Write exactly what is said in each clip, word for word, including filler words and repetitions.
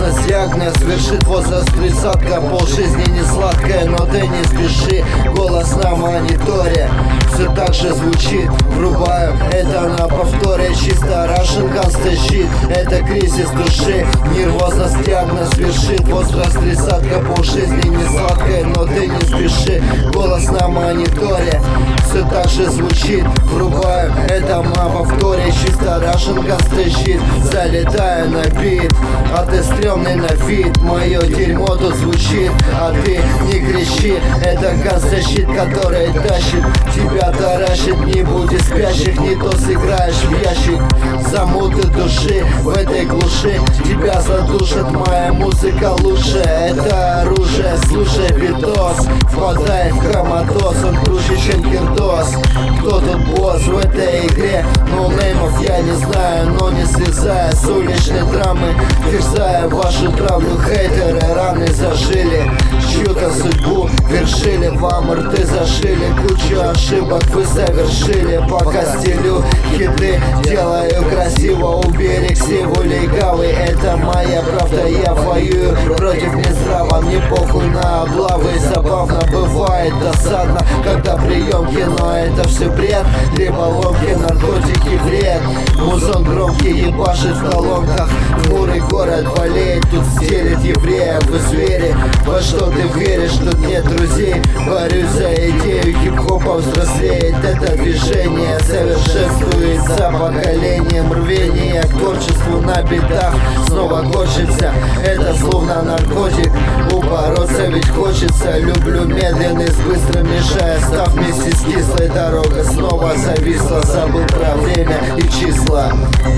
Нервозность диагноз, вершит возраст тридцатка. Полжизни не сладкая, но ты не спеши. Голос на мониторе все так же звучит. Врубаю это на повторе. Чисто Russian Gangsta shit. Это кризис души. Нервозность диагноз, вершит возраст тридцатка. Полжизни не сладкая, но ты не спеши. Голос на мониторе все так же звучит. Врубаю это на повторе. Чисто Russian Gangsta shit. Залетаю на бит, а ты стрёмный на вид. Мое дерьмо тут звучит, а ты не кричи. Это Gangsta shit, который тащит тебя, таращит. Не будь спящих, не то сыграешь в ящик. Замуты души в этой глуши тебя задушит. Моя музыка лучше, это оружие. Слушай битос, впадай в коматоз. Он круче, чем кирдос. Кто тут босс в этой игре? Ноунеймов я не знаю, но не слезая с уличной драмы, терзая вашу травму. Хейтеры раны зажили, чью-то судьбу вершили. Вам рты зашили, кучу ошибок вы совершили. Пока стелю хиты, делаю красиво. Уберег сиву легавый, это моя правда. Я воюю против нездраво, мне похуй на облавы. Забавно бывает, досадно, когда приемки, но это все бред. Либо ломки, наркотики, вред. Музон громкий ебашит в колонках. Хмурый город болеет, тут стелит евреев и звери. Во что ты веришь, тут нет друзей. Борюсь за идею, хип-хопа взрослеет. Это движение совершенствует за поколением. Рвение к творчеству на битах снова хочется. Это словно наркотик, упороться ведь хочется. Люблю медленный с быстрым, мешая. Став вместе с кислой, дорога снова зависла. Забыл про время и числа.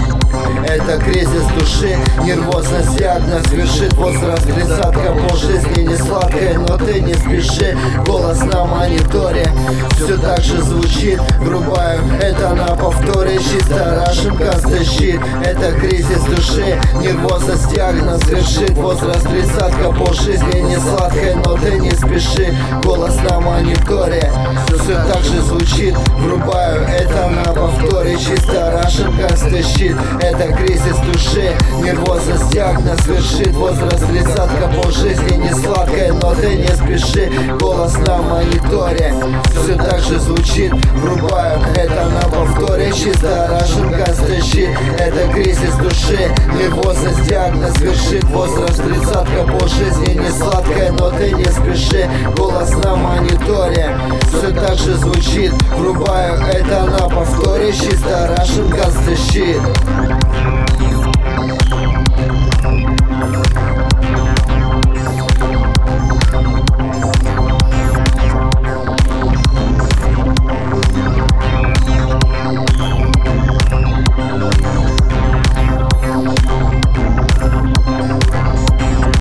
Это кризис души, нервозность диагноз, вершит возраст тридцатка. Полжизни не сладкая, но ты не спеши. Голос на мониторе все так же звучит. Врубаю это на повторе. Чисто Russian Gangsta shit. Это кризис души, нервозность диагноз, вершит возраст тридцатка. Полжизни не сладкая, но ты не спеши. Голос на мониторе все так же звучит. Врубаю это на повторе. Чисто Russian Gangsta shit. Это кризис души, нервозность диагноз, вершит возраст тридцатка. Полжизни не сладкая, но ты не спеши. Голос на мониторе все так же звучит. Врубаю это на повторе. Чисто Russian Gangsta shit. Это кризис души, нервозность диагноз, вершит возраст тридцатка. Полжизни не сладкая, но ты не спеши. Голос на мониторе все так же звучит. Врубаю это на повторе. Чисто Russian Gangsta shit.